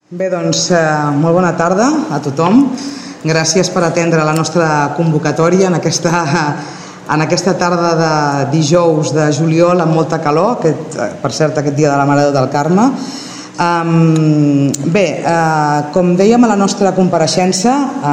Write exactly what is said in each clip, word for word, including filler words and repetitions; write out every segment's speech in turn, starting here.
Bé, doncs, eh, molt bona tarda a tothom. Gràcies per atendre la nostra convocatòria en aquesta, en aquesta tarda de dijous de juliol amb molta calor, aquest, per cert, aquest dia de la Mare de Déu del Carme. Um, bé, eh, com dèiem a la nostra compareixença,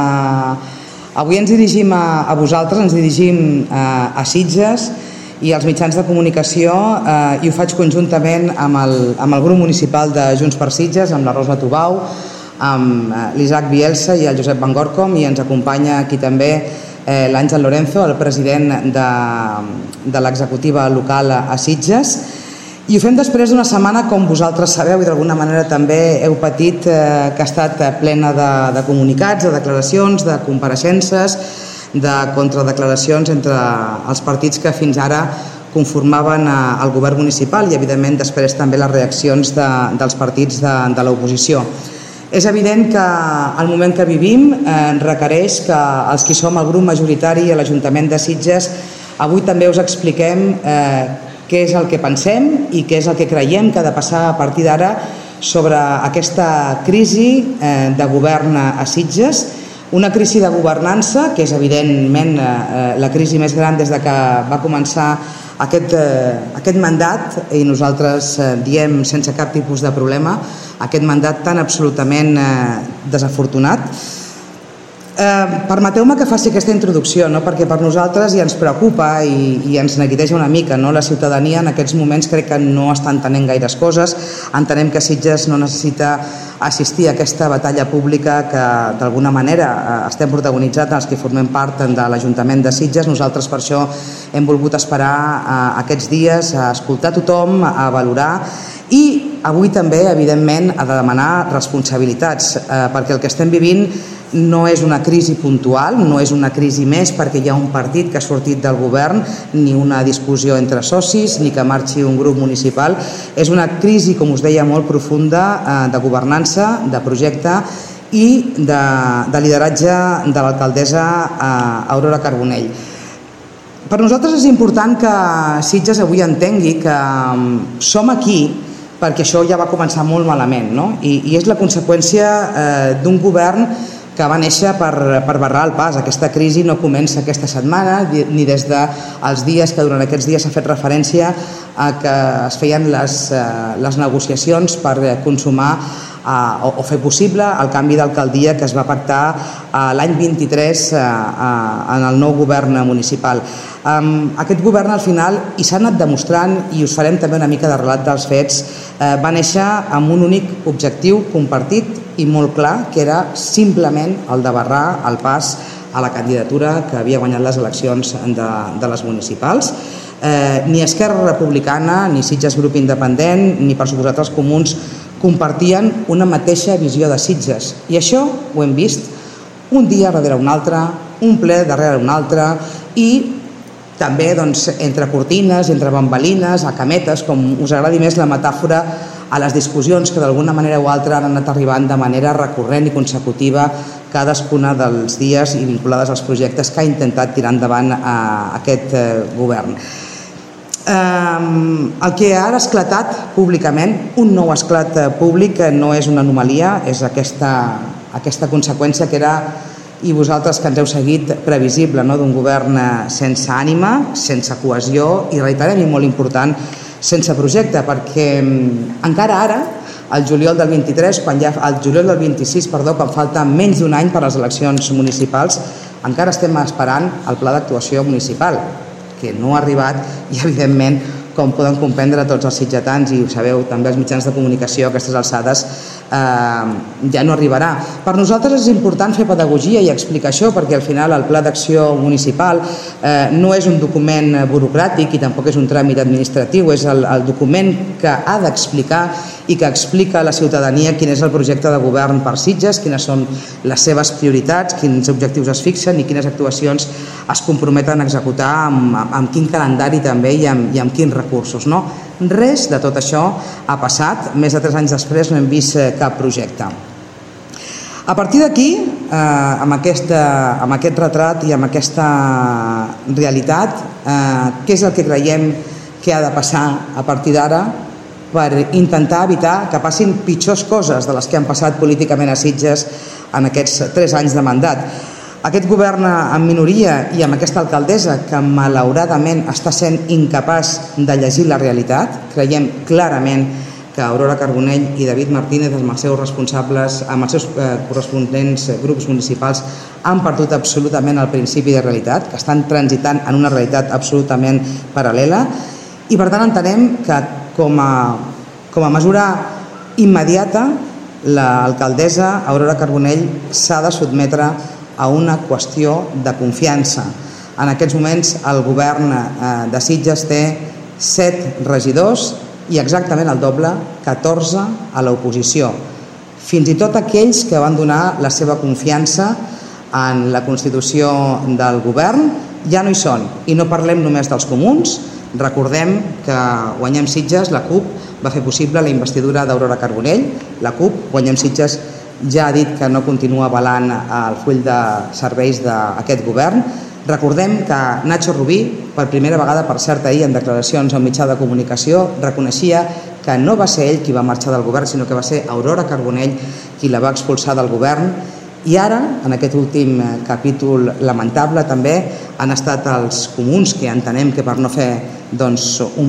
eh, avui ens dirigim a, a vosaltres, ens dirigim eh, a Sitges i als mitjans de comunicació, eh, i ho faig conjuntament amb el, amb el grup municipal de Junts per Sitges, amb la Rosa Tubau, amb eh, l'Isaac Bielsa i el Josep Van Gorkom, i ens acompanya aquí també eh, l'Àngel Lorenzo, el president de, de l'executiva local a Sitges. I ho fem després d'una setmana, com vosaltres sabeu, i d'alguna manera també heu patit, eh, que ha estat plena de, de comunicats, de declaracions, de compareixences, de contradeclaracions entre els partits que fins ara conformaven el govern municipal i, evidentment, després també les reaccions de, dels partits de, de l'oposició. És evident que el moment que vivim eh, requereix que els que som el grup majoritari a l'Ajuntament de Sitges avui també us expliquem eh, què és el que pensem i què és el que creiem que ha de passar a partir d'ara sobre aquesta crisi eh, de govern a Sitges. Una crisi de governança, que és evidentment eh, la crisi més gran des de que va començar aquest, eh, aquest mandat, i nosaltres eh, diem sense cap tipus de problema, aquest mandat tan absolutament eh, desafortunat. Eh, Permeteu-me que faci aquesta introducció, no? Perquè per nosaltres ja ens preocupa i, i ens neguiteja una mica, no? La ciutadania en aquests moments crec que no està entenent gaires coses. Entenem que Sitges no necessita assistir a aquesta batalla pública que d'alguna manera eh, estem protagonitzant els que formem part de l'Ajuntament de Sitges. Nosaltres per això hem volgut esperar eh, aquests dies a escoltar tothom, a valorar i avui també, evidentment, a demanar responsabilitats, eh, perquè el que estem vivint no és una crisi puntual, no és una crisi més perquè hi ha un partit que ha sortit del govern, ni una discussió entre socis, ni que marxi un grup municipal. És una crisi, com us deia, molt profunda eh, de governança, de projecte i de, de lideratge de l'alcaldessa eh, Aurora Carbonell. Per nosaltres és important que Sitges avui entengui que som aquí perquè això ja va començar molt malament, no? I, i és la conseqüència eh, d'un govern que va néixer per, per barrar el pas. Aquesta crisi no comença aquesta setmana ni des dels dies que durant aquests dies s'ha fet referència a que es feien les, les negociacions per consumar uh, o, o fer possible el canvi d'alcaldia que es va pactar uh, l'any vint-i-tres uh, uh, en el nou govern municipal. Um, aquest govern al final, i s'ha anat demostrant, i us farem també una mica de relat dels fets, uh, va néixer amb un únic objectiu compartit i molt clar, que era simplement el de barrar el pas a la candidatura que havia guanyat les eleccions de, de les municipals. Eh, ni Esquerra Republicana, ni Sitges Grup Independent, ni per suposat els comuns compartien una mateixa visió de Sitges. I això ho hem vist un dia darrere un altre, un ple darrere un altre, i també doncs, entre cortines, entre bambalines, a cametes, com us agradi més la metàfora, a les discussions que d'alguna manera o altra han anat arribant de manera recurrent i consecutiva cadascuna dels dies i vinculades als projectes que ha intentat tirar endavant a aquest eh, govern. Eh, el que ha esclatat públicament, un nou esclat públic, no és una anomalia, és aquesta, aquesta conseqüència que era, i vosaltres que ens heu seguit, previsible, no? D'un govern sense ànima, sense cohesió i, reiterem, i molt important, sense projecte, perquè encara ara, el juliol del vint-i-tres, quan ja, el juliol del vint-i-sis, perdó, quan falta menys d'un any per a les eleccions municipals, encara estem esperant el pla d'actuació municipal, que no ha arribat i, evidentment, com poden comprendre tots els sitgetans, i ho sabeu també els mitjans de comunicació a aquestes alçades, eh, ja no arribarà. Per nosaltres és important fer pedagogia i explicar això, perquè al final el pla d'acció municipal eh, no és un document burocràtic i tampoc és un tràmit administratiu, és el, el document que ha d'explicar i que explica a la ciutadania quin és el projecte de govern per Sitges, quines són les seves prioritats, quins objectius es fixen i quines actuacions es comprometen a executar, amb, amb quin calendari també i amb, i amb quins recursos, no? Res de tot això ha passat. Més de tres anys després no hem vist cap projecte. A partir d'aquí, eh, amb, aquesta, amb aquest retrat i amb aquesta realitat, eh, què és el que creiem que ha de passar a partir d'ara? per intentar evitar que passin pitjors coses de les que han passat políticament a Sitges en aquests tres anys de mandat. Aquest govern en minoria i amb aquesta alcaldessa que malauradament està sent incapaç de llegir la realitat, creiem clarament que Aurora Carbonell i David Martínez, amb els seus responsables, amb els seus corresponents grups municipals, han perdut absolutament el principi de realitat, que estan transitant en una realitat absolutament paral·lela, i per tant entenem que com a, com a mesura immediata l'alcaldessa Aurora Carbonell s'ha de sotmetre a una qüestió de confiança. En aquests moments el govern de Sitges té set regidors i exactament el doble, catorze a l'oposició. Fins i tot aquells que van donar la seva confiança en la constitució del govern ja no hi són. I no parlem només dels comuns. Recordem que Guanyem Sitges, la CUP, va fer possible la investidura d'Aurora Carbonell. La CUP, Guanyem Sitges, ja ha dit que no continua avalant el full de serveis d'aquest govern. Recordem que Nacho Rubí, per primera vegada, per cert, ahir en declaracions a un mitjà de comunicació, reconeixia que no va ser ell qui va marxar del govern, sinó que va ser Aurora Carbonell qui la va expulsar del govern. I ara, en aquest últim capítol lamentable, també han estat els comuns, que entenem que per no fer doncs, un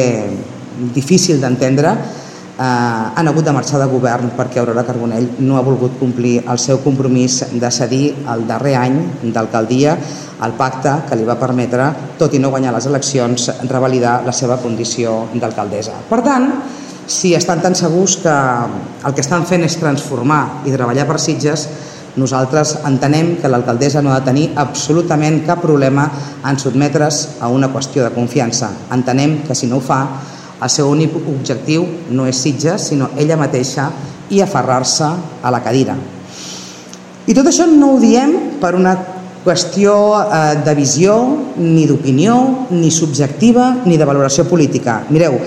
paper difícil d'entendre, Eh, han hagut de marxar de govern perquè Aurora Carbonell no ha volgut complir el seu compromís de cedir el darrer any d'alcaldia al pacte que li va permetre, tot i no guanyar les eleccions, revalidar la seva condició d'alcaldessa. Per tant, si estan tan segurs que el que estan fent és transformar i treballar per Sitges, nosaltres entenem que l'alcaldessa no ha de tenir absolutament cap problema en sotmetre's a una qüestió de confiança. Entenem que si no ho fa, el seu únic objectiu no és Sitges, sinó ella mateixa, i aferrar-se a la cadira. I tot això no ho diem per una qüestió de visió, ni d'opinió, ni subjectiva, ni de valoració política. Mireu,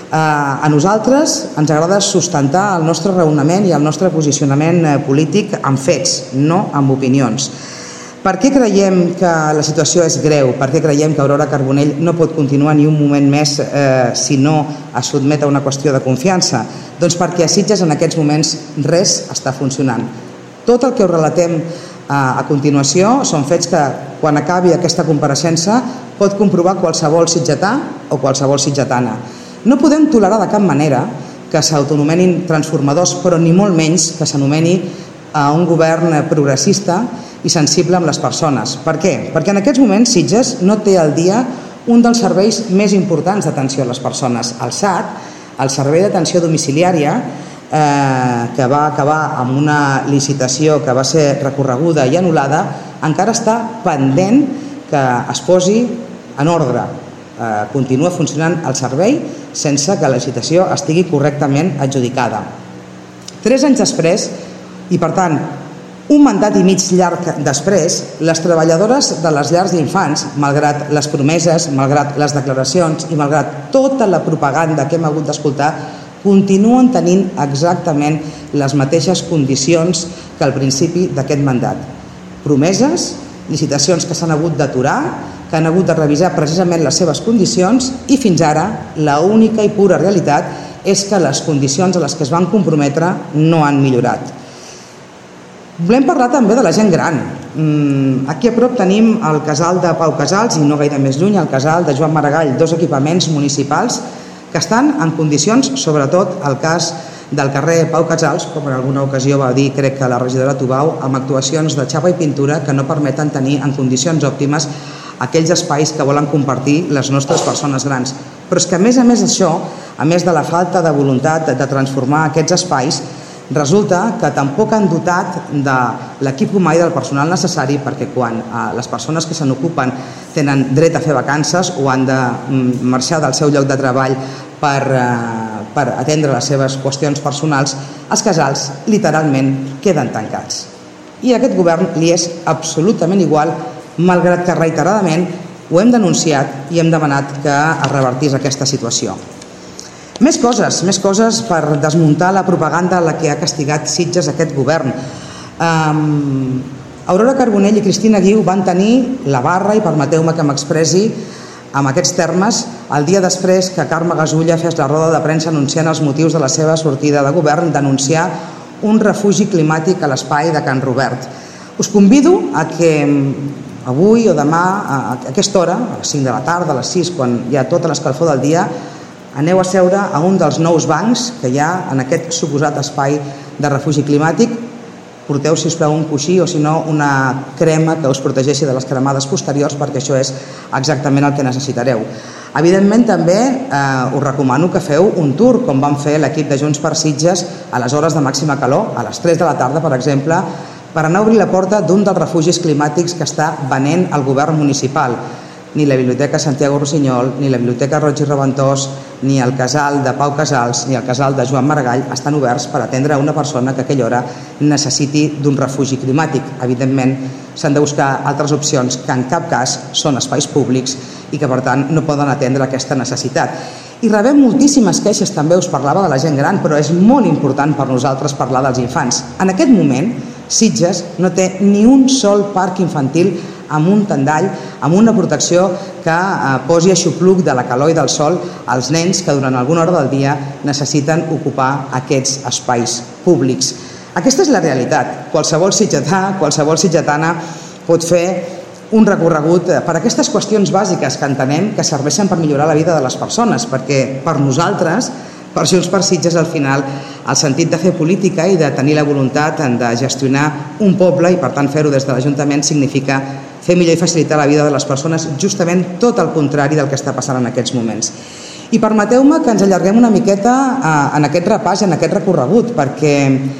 a nosaltres ens agrada sustentar el nostre raonament i el nostre posicionament polític amb fets, no amb opinions. Per què creiem que la situació és greu? Per què creiem que Aurora Carbonell no pot continuar ni un moment més eh, si no es sotmet a una qüestió de confiança? Doncs perquè a Sitges en aquests moments res està funcionant. Tot el que us relatem eh, a continuació són fets que quan acabi aquesta compareixença pot comprovar qualsevol sitgetà o qualsevol sitgetana. No podem tolerar de cap manera que s'autonomenin transformadors, però ni molt menys que s'anomeni a un govern progressista i sensible amb les persones. Per què? Perquè en aquests moments Sitges no té al dia un dels serveis més importants d'atenció a les persones. El S A T, el Servei d'Atenció Domiciliària, eh, que va acabar amb una licitació que va ser recorreguda i anul·lada, encara està pendent que es posi en ordre. Eh, continua funcionant el servei sense que la licitació estigui correctament adjudicada. Tres anys després, i per tant un mandat i mig llarg després, les treballadores de les llars d'infants, malgrat les promeses, malgrat les declaracions i malgrat tota la propaganda que hem hagut d'escoltar, continuen tenint exactament les mateixes condicions que al principi d'aquest mandat. Promeses, licitacions que s'han hagut d'aturar, que han hagut de revisar precisament les seves condicions i fins ara l'única i pura realitat és que les condicions a les que es van comprometre no han millorat. Volem parlar també de la gent gran. Aquí a prop tenim el casal de Pau Casals i no gaire més lluny el casal de Joan Maragall, dos equipaments municipals que estan en condicions, sobretot el cas del carrer Pau Casals, com en alguna ocasió va dir, crec que la regidora Tubau, amb actuacions de xapa i pintura que no permeten tenir en condicions òptimes aquells espais que volen compartir les nostres persones grans. Però és que a més a més això, a més de la falta de voluntat de transformar aquests espais, resulta que tampoc han dotat de l'equip humà i del personal necessari perquè quan les persones que se n'ocupen tenen dret a fer vacances o han de marxar del seu lloc de treball per, per atendre les seves qüestions personals, els casals literalment queden tancats. I a aquest govern li és absolutament igual, malgrat que reiteradament ho hem denunciat i hem demanat que es revertís aquesta situació. Més coses, més coses per desmuntar la propaganda a la que ha castigat Sitges aquest govern. Um, Aurora Carbonell i Cristina Guiu van tenir la barra, i permeteu-me que m'expressi amb aquests termes, el dia després que Carme Gasulla fes la roda de premsa anunciant els motius de la seva sortida de govern d'anunciar un refugi climàtic a l'espai de Can Robert. Us convido a que avui o demà, a aquesta hora, a les cinc de la tarda, a les sis, quan hi ha tota l'escalfor del dia, aneu a seure a un dels nous bancs que hi ha en aquest suposat espai de refugi climàtic. Porteu, si us plau, un coixí o, si no, una crema que us protegeixi de les cremades posteriors, perquè això és exactament el que necessitareu. Evidentment, també eh, us recomano que feu un tour, com vam fer l'equip de Junts per Sitges a les hores de màxima calor, a les tres de la tarda, per exemple, per anar a obrir la porta d'un dels refugis climàtics que està venent el govern municipal. Ni la Biblioteca Santiago Rossinyol, ni la Biblioteca Roig i Reventós, ni el casal de Pau Casals, ni el casal de Joan Maragall estan oberts per atendre una persona que a aquella hora necessiti d'un refugi climàtic. Evidentment, s'han de buscar altres opcions que en cap cas són espais públics i que, per tant, no poden atendre aquesta necessitat. I rebem moltíssimes queixes, també us parlava de la gent gran, però és molt important per nosaltres parlar dels infants. En aquest moment, Sitges no té ni un sol parc infantil amb un tendall, amb una protecció que eh, posi aixopluc de la calor i del sol als nens que durant alguna hora del dia necessiten ocupar aquests espais públics. Aquesta és la realitat. Qualsevol sitgetà, qualsevol sitgetana pot fer un recorregut per aquestes qüestions bàsiques que entenem que serveixen per millorar la vida de les persones, perquè per nosaltres, per Junts per Sitges, al final, el sentit de fer política i de tenir la voluntat de gestionar un poble i, per tant, fer-ho des de l'Ajuntament significa fer millor i facilitar la vida de les persones, justament tot el contrari del que està passant en aquests moments. I permeteu-me que ens allarguem una miqueta en aquest repàs, en aquest recorregut, perquè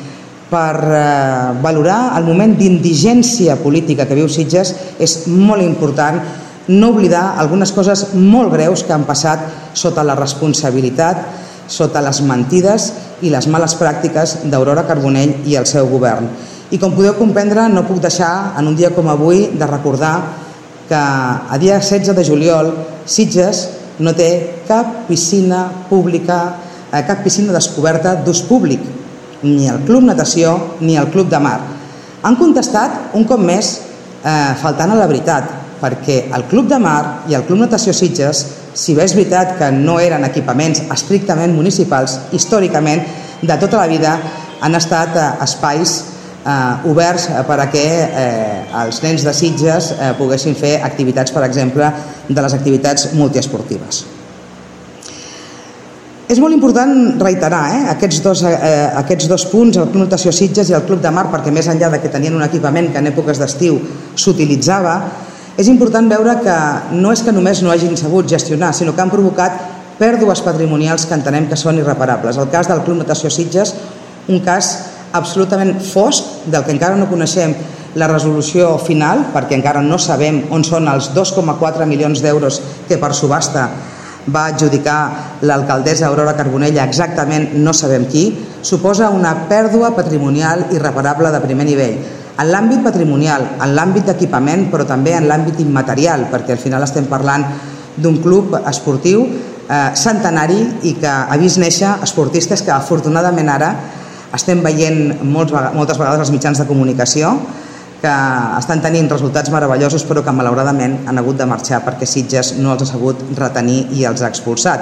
per valorar el moment d'indigència política que viu Sitges és molt important no oblidar algunes coses molt greus que han passat sota la responsabilitat, sota les mentides i les males pràctiques d'Aurora Carbonell i el seu govern. I com podeu comprendre, no puc deixar en un dia com avui de recordar que a dia setze de juliol Sitges no té cap piscina pública, cap piscina descoberta d'ús públic, ni el Club Natació ni el Club de Mar. Han contestat un cop més eh, faltant a la veritat, perquè el Club de Mar i el Club Natació Sitges, si bé és veritat que no eren equipaments estrictament municipals, històricament, de tota la vida, han estat eh, espais eh, oberts per a que eh, els nens de Sitges eh, poguessin fer activitats, per exemple, de les activitats multiesportives. És molt important reiterar eh, aquests, dos, eh, aquests dos punts, el Club Natació Sitges i el Club de Mar, perquè més enllà de que tenien un equipament que en èpoques d'estiu s'utilitzava, és important veure que no és que només no hagin sabut gestionar, sinó que han provocat pèrdues patrimonials que entenem que són irreparables. El cas del Club Natació Sitges, un cas absolutament fosc, del que encara no coneixem la resolució final, perquè encara no sabem on són els dos coma quatre milions d'euros que per subhasta va adjudicar l'alcaldessa Aurora Carbonell, exactament no sabem qui, suposa una pèrdua patrimonial irreparable de primer nivell. En l'àmbit patrimonial, en l'àmbit d'equipament, però també en l'àmbit immaterial, perquè al final estem parlant d'un club esportiu eh, centenari i que ha vist néixer esportistes que afortunadament ara estem veient molts, moltes vegades als mitjans de comunicació que estan tenint resultats meravellosos però que malauradament han hagut de marxar perquè Sitges no els ha sabut retenir i els ha expulsat.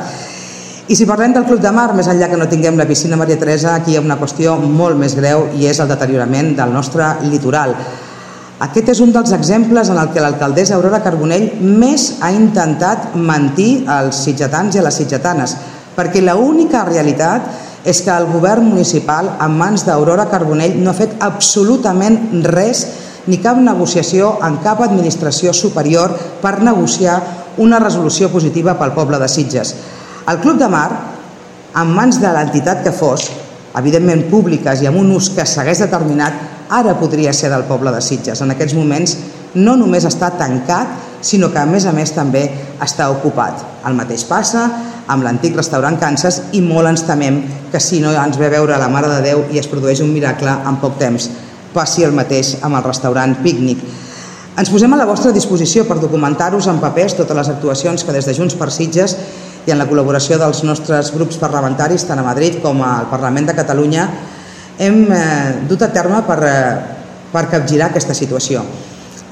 I si parlem del Club de Mar, més enllà que no tinguem la piscina Maria Teresa, aquí hi ha una qüestió molt més greu i és el deteriorament del nostre litoral. Aquest és un dels exemples en el que l'alcaldessa Aurora Carbonell més ha intentat mentir als sitgetans i a les sitgetanes, perquè l'única realitat és que el govern municipal, en mans d'Aurora Carbonell, no ha fet absolutament res, ni cap negociació en cap administració superior per negociar una resolució positiva pel poble de Sitges. El Club de Mar, en mans de l'entitat que fos, evidentment públiques i amb un ús que s'hagués determinat, ara podria ser del poble de Sitges. En aquests moments no només està tancat, sinó que a més a més també està ocupat. El mateix passa amb l'antic restaurant Kansas i molt ens temem que si no ens ve a veure la Mare de Déu i es produeix un miracle en poc temps, passi el mateix amb el restaurant Pícnic. Ens posem a la vostra disposició per documentar-vos en papers totes les actuacions que des de Junts per Sitges i en la col·laboració dels nostres grups parlamentaris, tant a Madrid com al Parlament de Catalunya, hem eh, dut a terme per, eh, per capgirar aquesta situació.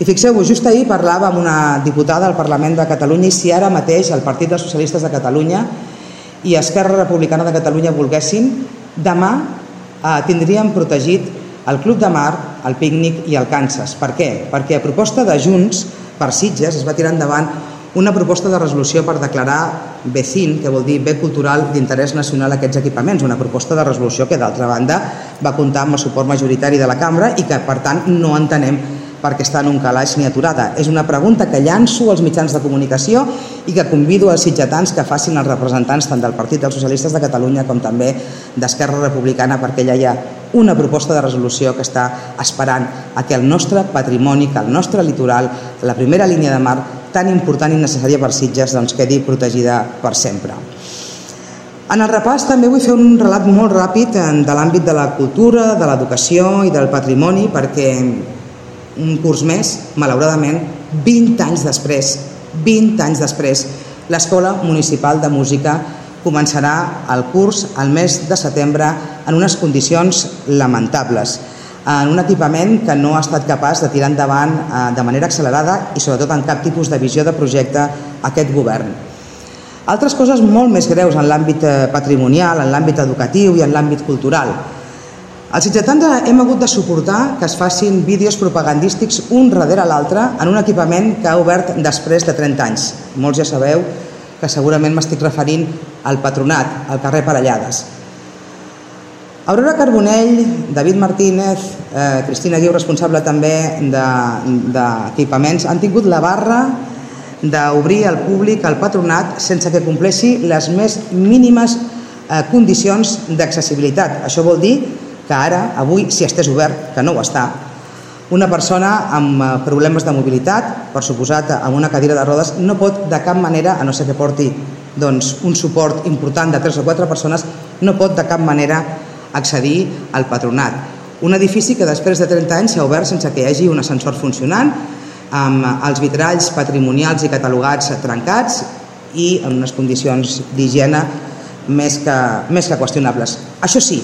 I fixeu-vos, just ahir parlava amb una diputada al Parlament de Catalunya i si ara mateix el Partit dels Socialistes de Catalunya i Esquerra Republicana de Catalunya volguessin, demà eh, tindríem protegit el Club de Mar, el Pícnic i el Kansas. Per què? Perquè a proposta de Junts per Sitges es va tirar endavant una proposta de resolució per declarar B C I N, que vol dir Bé Cultural d'Interès Nacional, aquests equipaments, una proposta de resolució que d'altra banda va comptar amb el suport majoritari de la cambra i que per tant no entenem perquè està en un calaix ni aturada. És una pregunta que llanço als mitjans de comunicació i que convido als sitgetans que facin els representants tant del Partit dels Socialistes de Catalunya com també d'Esquerra Republicana, perquè allà hi ha una proposta de resolució que està esperant a que el nostre patrimoni, que el nostre litoral, la primera línia de mar tan important i necessària per Sitges, doncs quedi protegida per sempre. En el repàs també vull fer un relat molt ràpid de l'àmbit de la cultura, de l'educació i del patrimoni, perquè un curs més, malauradament, vint anys després, vint anys després, l'Escola Municipal de Música començarà el curs al mes de setembre en unes condicions lamentables, en un equipament que no ha estat capaç de tirar endavant de manera accelerada i sobretot en cap tipus de visió de projecte aquest govern. Altres coses molt més greus en l'àmbit patrimonial, en l'àmbit educatiu i en l'àmbit cultural. Els sitgetans hem hagut de suportar que es facin vídeos propagandístics un darrere l'altre en un equipament que ha obert després de trenta anys. Molts ja sabeu que segurament m'estic referint al Patronat, al carrer Parellades. Aurora Carbonell, David Martínez, eh, Cristina Guiu, responsable també d'equipaments, han tingut la barra d'obrir al públic el Patronat sense que compleixi les més mínimes eh, condicions d'accessibilitat. Això vol dir que ara, avui, si estès obert, que no ho està, una persona amb problemes de mobilitat, per suposat amb una cadira de rodes, no pot de cap manera, a no ser que porti doncs, un suport important de tres o quatre persones, no pot de cap manera accedir al Patronat. Un edifici que després de trenta anys s'ha obert sense que hi hagi un ascensor funcionant, amb els vitralls patrimonials i catalogats trencats i en unes condicions d'higiene més que, més que qüestionables. Això sí,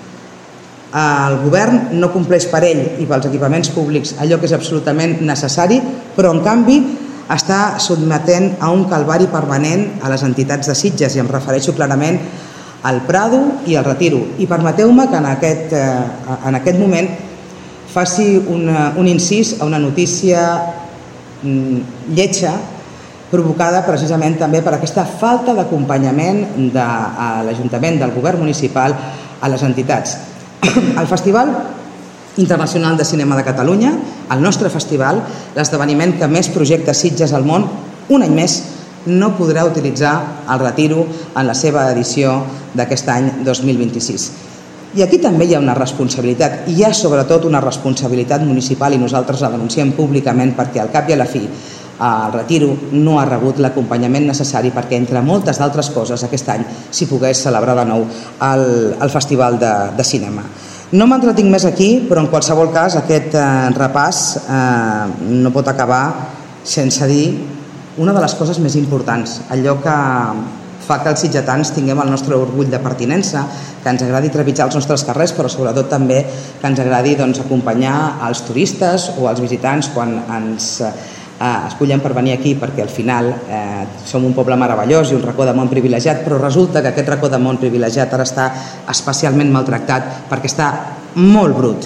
el govern no compleix per ell i pels equipaments públics allò que és absolutament necessari, però en canvi està sotmetent a un calvari permanent a les entitats de Sitges, i em refereixo clarament al Prado i al Retiro. I permeteu-me que en aquest, en aquest moment faci una, un incís a una notícia lletja provocada precisament també per aquesta falta d'acompanyament de l'Ajuntament, del govern municipal, a les entitats. El Festival Internacional de Cinema de Catalunya, el nostre festival, l'esdeveniment que més projecta Sitges al món, un any més no podrà utilitzar el Retiro en la seva edició d'aquest any dos mil vint-i-sis. I aquí també hi ha una responsabilitat, i hi ha sobretot una responsabilitat municipal, i nosaltres la denunciem públicament perquè al cap i a la fi el Retiro no ha rebut l'acompanyament necessari perquè, entre moltes d'altres coses, aquest any s'hi pogués celebrar de nou el, el Festival de, de Cinema. No m'entretinc més aquí, però en qualsevol cas aquest eh, repàs eh, no pot acabar sense dir una de les coses més importants, allò que fa que els sitgetans tinguem el nostre orgull de pertinença, que ens agradi trepitjar els nostres carrers, però sobretot també que ens agradi doncs, acompanyar els turistes o els visitants quan ens eh, escollen per venir aquí, perquè al final eh, som un poble meravellós i un racó de món privilegiat, però resulta que aquest racó de món privilegiat ara està especialment maltractat perquè està molt brut.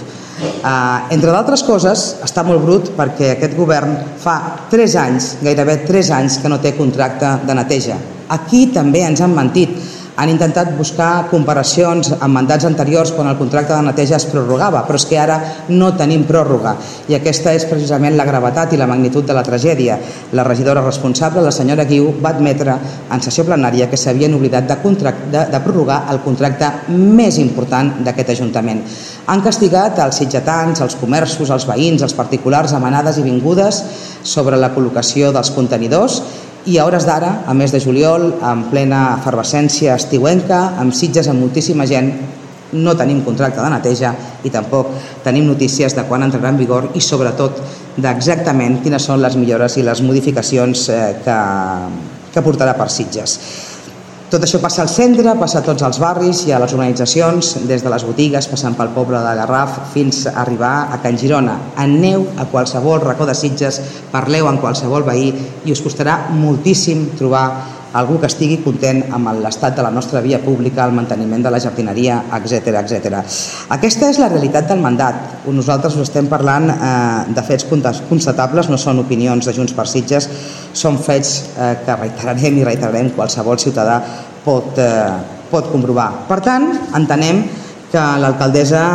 Uh, entre d'altres coses, està molt brut perquè aquest govern fa tres anys, gairebé tres anys, que no té contracte de neteja. Aquí també ens han mentit. Han intentat buscar comparacions amb mandats anteriors quan el contracte de neteja es prorrogava, però és que ara no tenim pròrroga i aquesta és precisament la gravetat i la magnitud de la tragèdia. La regidora responsable, la senyora Guiu, va admetre en sessió plenària que s'havien oblidat de, de, de prorrogar el contracte més important d'aquest Ajuntament. Han castigat els sitgetans, els comerços, els veïns, els particulars amb anades i vingudes sobre la col·locació dels contenidors. I a hores d'ara, a mes de juliol, en plena efervescència estiuenca, amb Sitges amb moltíssima gent, no tenim contracte de neteja i tampoc tenim notícies de quan entrarà en vigor i sobretot d'exactament quines són les millores i les modificacions que, que portarà per Sitges. Tot això passa al centre, passa a tots els barris i a les organitzacions, des de les botigues, passant pel poble de Garraf, fins a arribar a Can Girona. Aneu a qualsevol racó de Sitges, parleu amb qualsevol veí i us costarà moltíssim trobar algú que estigui content amb l'estat de la nostra via pública, el manteniment de la jardineria, etcètera, etcètera. Aquesta és la realitat del mandat. Nosaltres us estem parlant de fets constatables, no són opinions de Junts per Sitges, són fets que reiterarem i reiterarem qualsevol ciutadà pot, pot comprovar. Per tant, entenem que l'alcaldessa,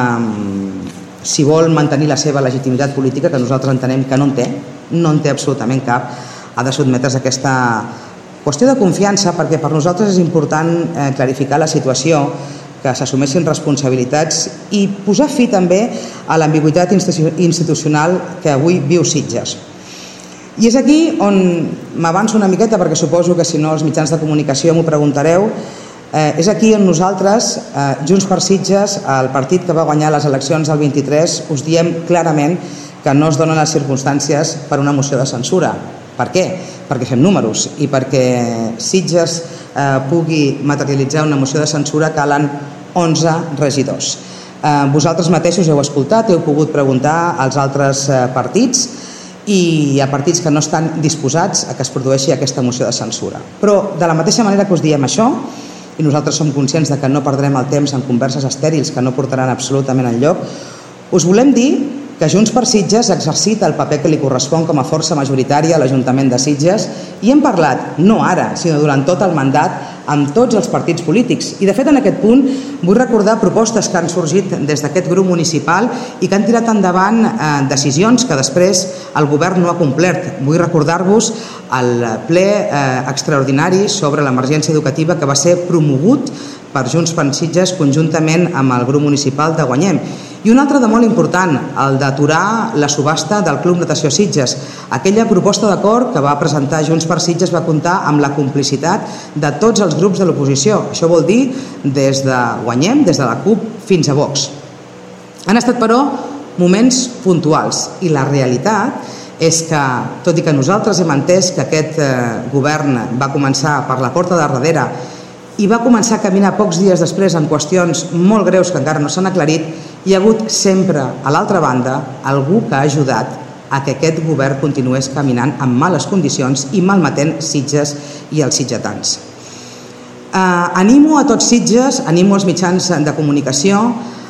si vol mantenir la seva legitimitat política, que nosaltres entenem que no en té, no en té absolutament cap, ha de sotmetre's a aquesta qüestió de confiança, perquè per nosaltres és important eh, clarificar la situació, que s'assumeixin responsabilitats i posar fi també a l'ambigüitat institucional que avui viu Sitges. I és aquí on m'avanço una miqueta, perquè suposo que si no els mitjans de comunicació m'ho preguntareu, eh, és aquí on nosaltres, eh, Junts per Sitges, el partit que va guanyar les eleccions el vint-i-tres, us diem clarament que no es donen les circumstàncies per una moció de censura. Per què? Perquè fem números i perquè Sitges eh, pugui materialitzar una moció de censura calen onze regidors. Eh, vosaltres mateixos heu escoltat, heu pogut preguntar als altres eh, partits i hi ha partits que no estan disposats a que es produeixi aquesta moció de censura. Però de la mateixa manera que us diem això, i nosaltres som conscients de que no perdrem el temps en converses estèrils que no portaran absolutament enlloc, us volem dir que Junts per Sitges exercita el paper que li correspon com a força majoritària a l'Ajuntament de Sitges i hem parlat, no ara, sinó durant tot el mandat, amb tots els partits polítics. I de fet en aquest punt vull recordar propostes que han sorgit des d'aquest grup municipal i que han tirat endavant eh, decisions que després el govern no ha complert. Vull recordar-vos el ple eh, extraordinari sobre l'emergència educativa que va ser promogut per Junts per Sitges conjuntament amb el grup municipal de Guanyem. I un altre de molt important, el d'aturar la subhasta del Club Natació Sitges. Aquella proposta d'acord que va presentar Junts per Sitges va comptar amb la complicitat de tots els grups de l'oposició. Això vol dir des de Guanyem, des de la CUP fins a Vox. Han estat, però, moments puntuals i la realitat és que, tot i que nosaltres hem entès que aquest eh, govern va començar per la porta de darrere i va començar a caminar pocs dies després en qüestions molt greus que encara no s'han aclarit, hi ha hagut sempre, a l'altra banda, algú que ha ajudat a que aquest govern continués caminant en males condicions i malmetent Sitges i els sitgetans. Eh, animo a tots Sitges, animo als mitjans de comunicació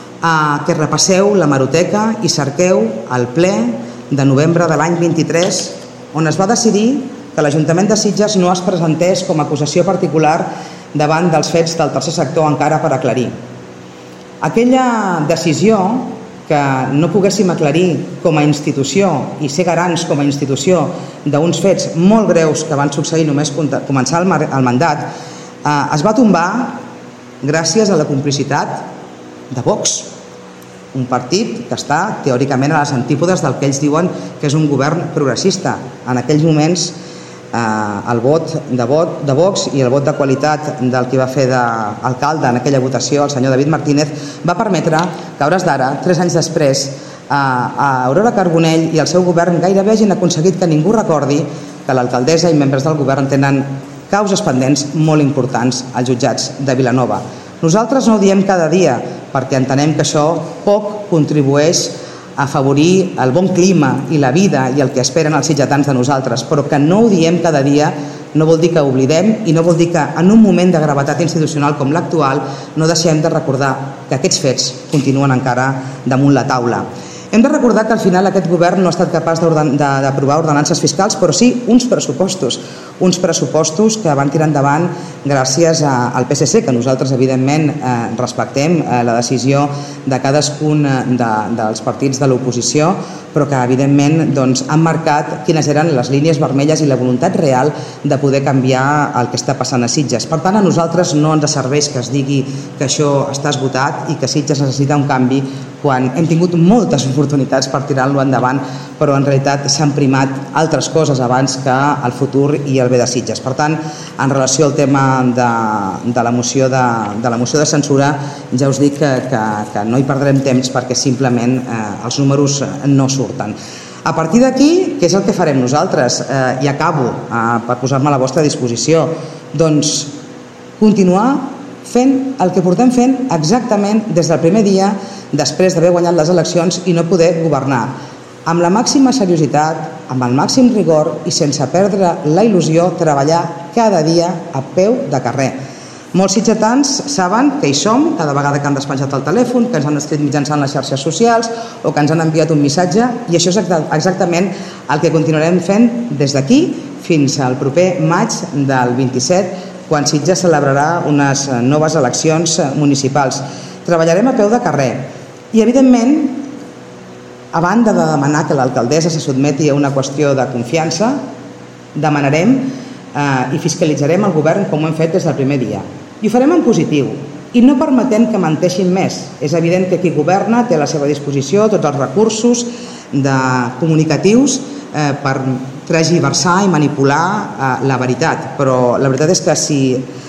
a que repasseu l'hemeroteca i cerqueu el ple de novembre de l'any vint-i-tres, on es va decidir que l'Ajuntament de Sitges no es presentés com a acusació particular davant dels fets del tercer sector encara per aclarir. Aquella decisió que no poguéssim aclarir com a institució i ser garants com a institució d'uns fets molt greus que van succeir només començar el mandat, eh, es va tombar gràcies a la complicitat de Vox, un partit que està teòricament a les antípodes del que ells diuen que és un govern progressista. En aquells moments eh, el vot de, vot de Vox i el vot de qualitat del que va fer d'alcalde en aquella votació, el senyor David Martínez, va permetre que a hores d'ara, tres anys després, eh, a Aurora Carbonell i el seu govern gairebé hagin aconseguit que ningú recordi que l'alcaldessa i membres del govern tenen causes pendents molt importants als jutjats de Vilanova. Nosaltres no ho diem cada dia perquè entenem que això poc contribueix a afavorir el bon clima i la vida i el que esperen els sitgetans de nosaltres, però que no ho diem cada dia no vol dir que oblidem i no vol dir que en un moment de gravetat institucional com l'actual no deixem de recordar que aquests fets continuen encara damunt la taula. Hem de recordar que al final aquest govern no ha estat capaç d'aprovar ordenances fiscals, però sí uns pressupostos, uns pressupostos que van tirar endavant gràcies al P S C, que nosaltres evidentment respectem la decisió de cadascun dels partits de l'oposició, però que evidentment han marcat quines eren les línies vermelles i la voluntat real de poder canviar el que està passant a Sitges. Per tant, a nosaltres no ens serveix que es digui que això està esgotat i que Sitges necessita un canvi quan hem tingut moltes oportunitats per tirar-lo endavant, però en realitat s'han primat altres coses abans que el futur i el bé de Sitges. Per tant, en relació al tema de, de, la, moció de, de la moció de censura, ja us dic que, que, que no hi perdrem temps perquè simplement eh, els números no surten. A partir d'aquí, què és el que farem nosaltres? Eh, I acabo, eh, per posar-me a la vostra disposició. Doncs continuar fent el que portem fent exactament des del primer dia després d'haver guanyat les eleccions i no poder governar, amb la màxima seriositat, amb el màxim rigor i sense perdre la il·lusió, treballar cada dia a peu de carrer. Molts sitgetans saben que hi som cada vegada que han despenjat el telèfon, que ens han escrit mitjançant les xarxes socials o que ens han enviat un missatge, i això és exactament el que continuarem fent des d'aquí fins al proper maig del vint-i-set, quan Sitges celebrarà unes noves eleccions municipals. Treballarem a peu de carrer i, evidentment, a banda de demanar que l'alcaldessa se sotmeti a una qüestió de confiança, demanarem eh, i fiscalitzarem el govern com ho hem fet des del primer dia. I ho farem en positiu i no permetem que menteixin més. És evident que qui governa té a la seva disposició tots els recursos de comunicatius eh, per transversar i manipular eh, la veritat, però la veritat és que si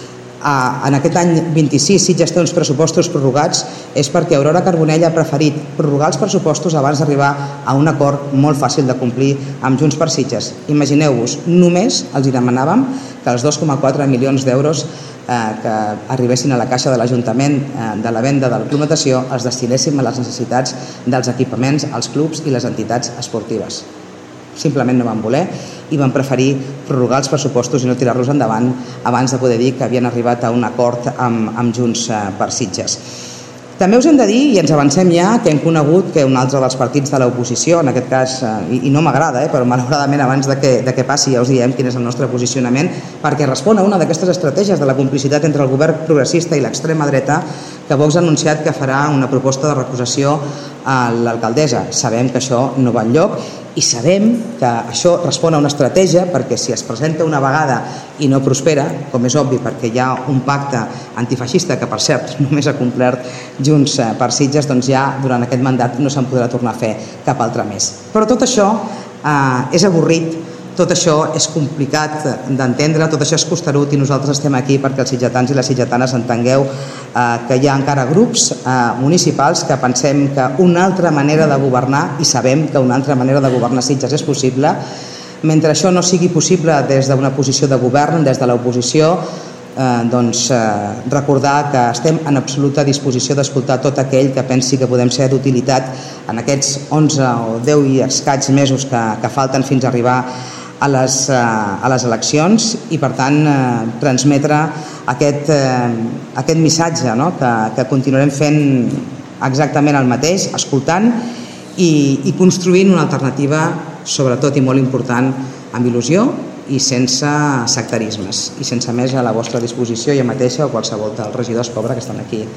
Uh, en aquest any vint-i-sis Sitges té uns pressupostos prorrogats és perquè Aurora Carbonell ha preferit prorrogar els pressupostos abans d'arribar a un acord molt fàcil de complir amb Junts per Sitges. Imagineu-vos, només els hi demanàvem que els dos coma quatre milions d'euros eh, que arribessin a la caixa de l'Ajuntament eh, de la venda del Club Natació els destinéssim a les necessitats dels equipaments, els clubs i les entitats esportives. Simplement no van voler i van preferir prorrogar els pressupostos i no tirar-los endavant abans de poder dir que havien arribat a un acord amb, amb Junts per Sitges. També us hem de dir, i ens avancem ja, que hem conegut que un altre dels partits de l'oposició, en aquest cas, i, i no m'agrada, eh, però malauradament abans de que, de que passi ja us diem quin és el nostre posicionament, perquè respon a una d'aquestes estratègies de la complicitat entre el govern progressista i l'extrema dreta, que Vox ha anunciat que farà una proposta de recusació a l'alcaldessa. Sabem que això no va enlloc i sabem que això respon a una estratègia perquè si es presenta una vegada i no prospera, com és obvi perquè hi ha un pacte antifeixista que per cert només ha complert Junts per Sitges, doncs ja durant aquest mandat no se'n podrà tornar a fer cap altre més. Però tot això eh, és avorrit, tot això és complicat d'entendre, tot això és costerut i nosaltres estem aquí perquè els sitgetans i les sitgetanes entengueu eh, que hi ha encara grups eh, municipals que pensem que una altra manera de governar, i sabem que una altra manera de governar Sitges és possible. Mentre això no sigui possible des d'una posició de govern, des de l'oposició, eh, doncs eh, recordar que estem en absoluta disposició d'escoltar tot aquell que pensi que podem ser d'utilitat en aquests onze o deu i escaig mesos que, que falten fins a arribar a les, eh, a les eleccions i per tant eh, transmetre aquest, eh, aquest missatge, no? que, que continuarem fent exactament el mateix, escoltant i, i construint una alternativa, sobretot i molt important, amb il·lusió i sense sectarismes i sense més a la vostra disposició, jo mateixa o qualsevol dels regidors Cobra que estan aquí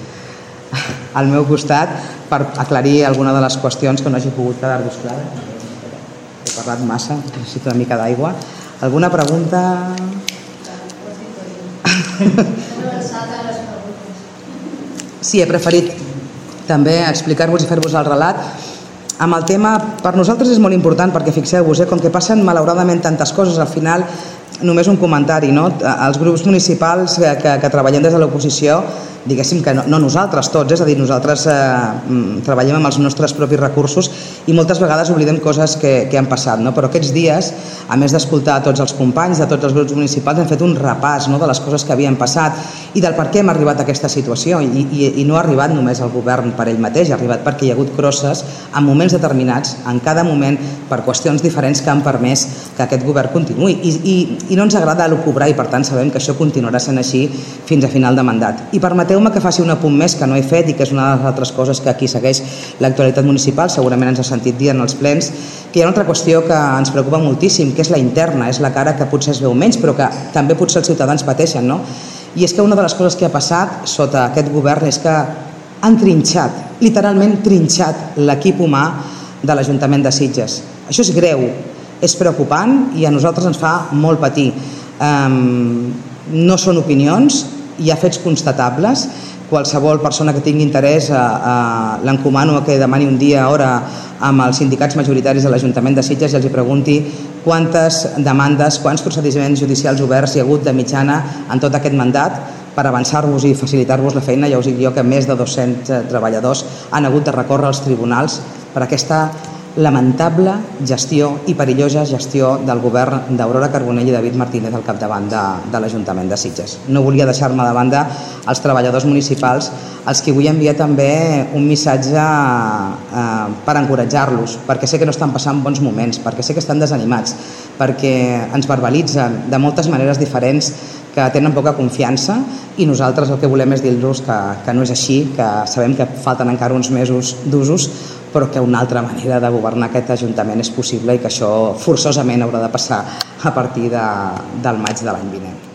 al meu costat per aclarir alguna de les qüestions que no hagi pogut quedar-vos clares. He parlat massa, necessito una mica d'aigua. Alguna pregunta? Sí, he preferit també explicar-vos i fer-vos el relat. Amb el tema, per nosaltres és molt important perquè fixeu-vos, eh, com que passen malauradament tantes coses, al final només un comentari, no? Els grups municipals que, que, que treballem des de l'oposició, diguéssim que no, no nosaltres tots, és a dir, nosaltres eh, treballem amb els nostres propis recursos i moltes vegades oblidem coses que, que han passat, no? Però aquests dies, a més d'escoltar tots els companys de tots els grups municipals, hem fet un repàs, no? De les coses que havien passat i del per què hem arribat a aquesta situació i, i, i no ha arribat només el govern per ell mateix, ha arribat perquè hi ha hagut crosses en moments determinats, en cada moment, per qüestions diferents que han permès que aquest govern continuï i, i, i no ens agrada elucubrar i per tant sabem que això continuarà sent així fins a final de mandat. I permeteu-me que faci un apunt més que no he fet i que és una de les altres coses que aquí segueix l'actualitat municipal, segurament ens ha sentit dir en els plens, que hi ha una altra qüestió que ens preocupa moltíssim, que és la interna, és la cara que potser es veu menys però que també potser els ciutadans pateixen, no? I és que una de les coses que ha passat sota aquest govern és que han trinxat, literalment trinxat l'equip humà de l'Ajuntament de Sitges. Això és greu, és preocupant i a nosaltres ens fa molt patir. Um, no són opinions, hi ha fets constatables. Qualsevol persona que tingui interès a, a l'encomano a que demani un dia hora amb els sindicats majoritaris de l'Ajuntament de Sitges i els hi pregunti quantes demandes, quants procediments judicials oberts hi ha hagut de mitjana en tot aquest mandat per avançar-vos i facilitar-vos la feina. Ja us dic jo que més de dos-cents treballadors han hagut de recórrer als tribunals per aquesta lamentable gestió i perillosa gestió del govern d'Aurora Carbonell i David Martínez al capdavant de, de l'Ajuntament de Sitges. No volia deixar-me de banda els treballadors municipals, als qui vull enviar també un missatge eh, per encoratjar-los, perquè sé que no estan passant bons moments, perquè sé que estan desanimats, perquè ens verbalitzen de moltes maneres diferents, que tenen poca confiança, i nosaltres el que volem és dir-los que, que no és així, que sabem que falten encara uns mesos d'usos, però que una altra manera de governar aquest Ajuntament és possible i que això forçosament haurà de passar a partir de, del maig de l'any vinent.